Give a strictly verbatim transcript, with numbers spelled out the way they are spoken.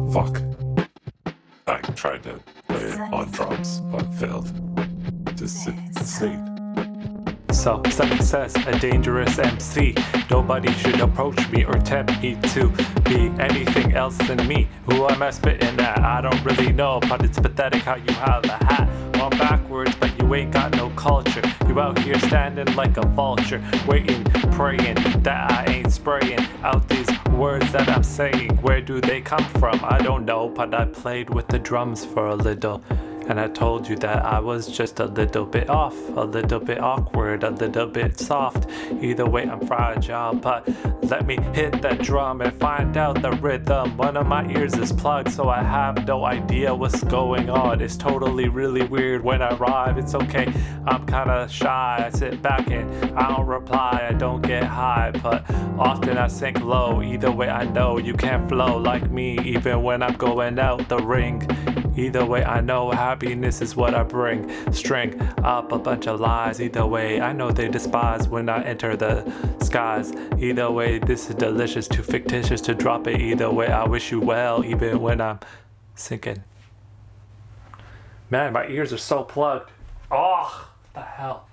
Fuck. I tried to play it on drums, but failed. Just insane. So, success, a dangerous M C. Nobody should approach me or tempt me to be anything else than me. Who am I spitting at? I don't really know, but it's pathetic how you have a hat on backwards, but you ain't got no culture. You out here standing like a vulture, waiting, praying that I ain't spraying out these words that I'm saying. Where do they come from? I don't know, but I played with the drums for a little. And I told you that I was just a little bit off, a little bit awkward, a little bit soft. Either way, I'm fragile, but let me hit that drum and find out the rhythm. One of my ears is plugged, so I have no idea what's going on. It's totally really weird when I rhyme. It's okay, I'm kinda shy. I sit back and I don't reply, I don't get high, but often I sink low. Either way, I know you can't flow like me, even when I'm going out the ring. Either way, I know happiness is what I bring. String up a bunch of lies. Either way, I know they despise when I enter the skies. Either way, this is delicious, too fictitious to drop it. Either way, I wish you well, even when I'm sinking. Man, my ears are so plugged. Oh, what the hell?